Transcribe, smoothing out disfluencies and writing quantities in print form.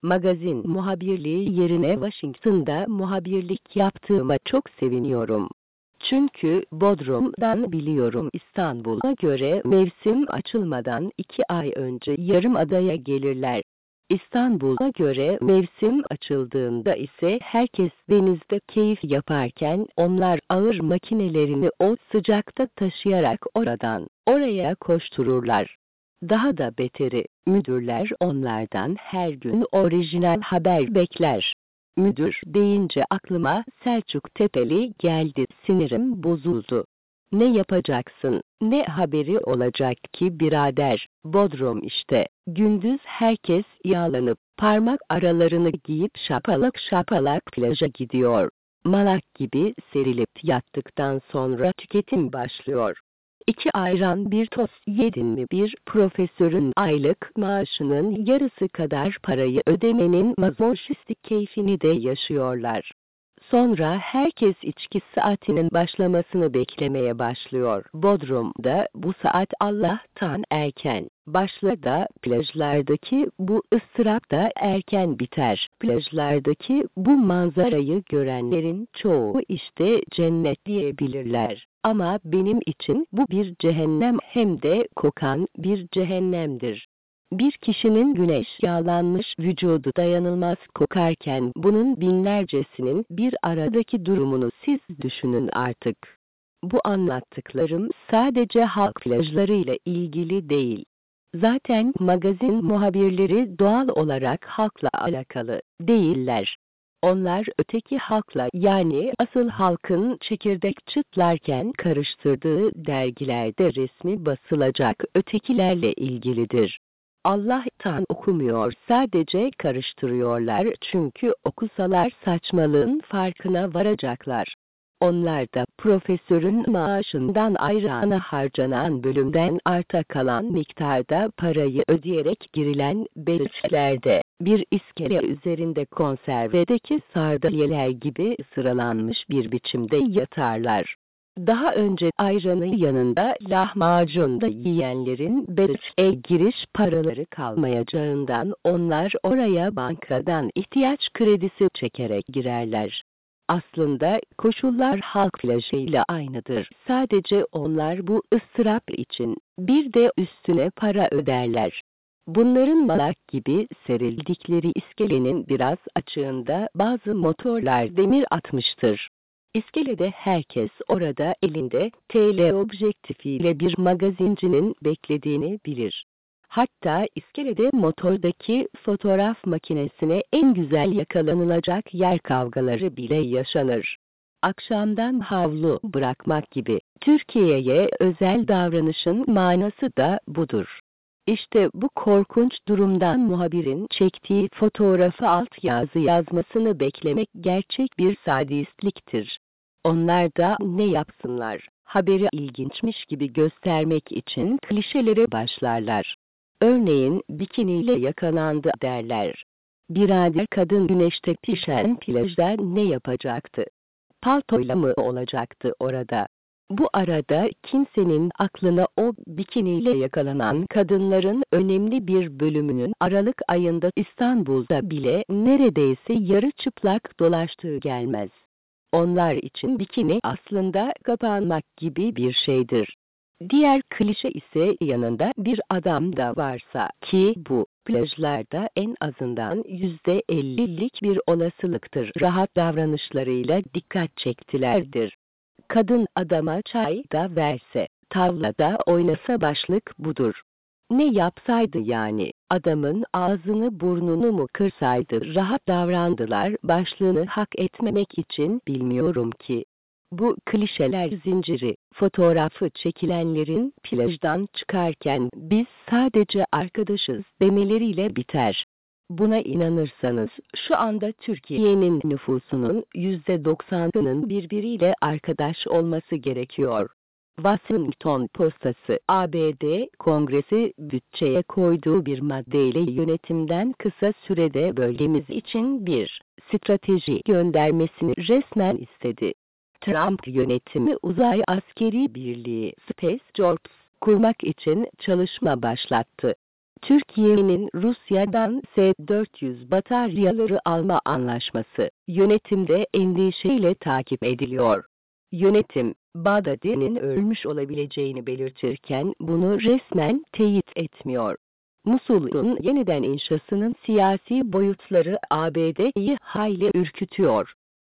Magazin muhabirliği yerine Washington'da muhabirlik yaptığıma çok seviniyorum. Çünkü Bodrum'dan biliyorum, İstanbul'a göre mevsim açılmadan 2 ay önce Yarımada'ya gelirler. İstanbul'a göre mevsim açıldığında ise herkes denizde keyif yaparken onlar ağır makinelerini o sıcakta taşıyarak oradan oraya koştururlar. Daha da beteri, müdürler onlardan her gün orijinal haber bekler. Müdür deyince aklıma Selçuk Tepeli geldi, sinirim bozuldu. Ne yapacaksın, ne haberi olacak ki birader, Bodrum işte. Gündüz herkes yağlanıp, parmak aralarını giyip şapalak şapalak plaja gidiyor. Malak gibi serilip yattıktan sonra tüketim başlıyor. 2 ayran bir tost yedin mi bir profesörün aylık maaşının yarısı kadar parayı ödemenin mazoşistik keyfini de yaşıyorlar. Sonra herkes içki saatinin başlamasını beklemeye başlıyor. Bodrum'da bu saat Allah'tan erken başlar da plajlardaki bu ıstırap da erken biter. Plajlardaki bu manzarayı görenlerin çoğu işte cennet diyebilirler. Ama benim için bu bir cehennem, hem de kokan bir cehennemdir. Bir kişinin güneş yağlanmış vücudu dayanılmaz kokarken bunun binlercesinin bir aradaki durumunu siz düşünün artık. Bu anlattıklarım sadece halk plajlarıyla ilgili değil. Zaten magazin muhabirleri doğal olarak halkla alakalı değiller. Onlar öteki halkla, yani asıl halkın çekirdek çıtlarken karıştırdığı dergilerde resmi basılacak ötekilerle ilgilidir. Allah'tan okumuyor, sadece karıştırıyorlar, çünkü okusalar saçmalığın farkına varacaklar. Onlar da profesörün maaşından ayrana harcanan bölümden arta kalan miktarda parayı ödeyerek girilen beach'lerde bir iskele üzerinde konservedeki sardalyeler gibi sıralanmış bir biçimde yatarlar. Daha önce ayranı yanında lahmacun da yiyenlerin beach'e giriş paraları kalmayacağından onlar oraya bankadan ihtiyaç kredisi çekerek girerler. Aslında koşullar halk plajıyla aynıdır. Sadece onlar bu ıstırap için bir de üstüne para öderler. Bunların malak gibi serildikleri iskelenin biraz açığında bazı motorlar demir atmıştır. İskelede herkes orada elinde TL objektifiyle bir magazincinin beklediğini bilir. Hatta iskelede motordaki fotoğraf makinesine en güzel yakalanılacak yer kavgaları bile yaşanır. Akşamdan havlu bırakmak gibi Türkiye'ye özel davranışın manası da budur. İşte bu korkunç durumdan muhabirin çektiği fotoğrafı altyazı yazmasını beklemek gerçek bir sadistliktir. Onlar da ne yapsınlar? Haberi ilginçmiş gibi göstermek için klişelere başlarlar. Örneğin bikiniyle yakalandı derler. Birader, kadın güneşte pişen plajda ne yapacaktı? Paltoyla mı olacaktı orada? Bu arada kimsenin aklına o bikiniyle yakalanan kadınların önemli bir bölümünün Aralık ayında İstanbul'da bile neredeyse yarı çıplak dolaştığı gelmez. Onlar için bikini aslında kapanmak gibi bir şeydir. Diğer klişe ise yanında bir adam da varsa, ki bu plajlarda en azından %50'lik bir olasılıktır, rahat davranışlarıyla dikkat çektilerdir. Kadın adama çay da verse, tavlada oynasa başlık budur. Ne yapsaydı yani? Adamın ağzını burnunu mu kırsaydı rahat davrandılar başlığını hak etmemek için, bilmiyorum ki. Bu klişeler zinciri, fotoğrafı çekilenlerin plajdan çıkarken biz sadece arkadaşız demeleriyle biter. Buna inanırsanız şu anda Türkiye'nin nüfusunun %90'ının birbiriyle arkadaş olması gerekiyor. Washington Postası, ABD Kongresi bütçeye koyduğu bir maddeyle yönetimden kısa sürede bölgemiz için bir strateji göndermesini resmen istedi. Trump yönetimi uzay askeri birliği Space Corps kurmak için çalışma başlattı. Türkiye'nin Rusya'dan S-400 bataryaları alma anlaşması yönetimde endişeyle takip ediliyor. Yönetim, Bağdadi'nin ölmüş olabileceğini belirtirken bunu resmen teyit etmiyor. Musul'un yeniden inşasının siyasi boyutları ABD'yi hayli ürkütüyor.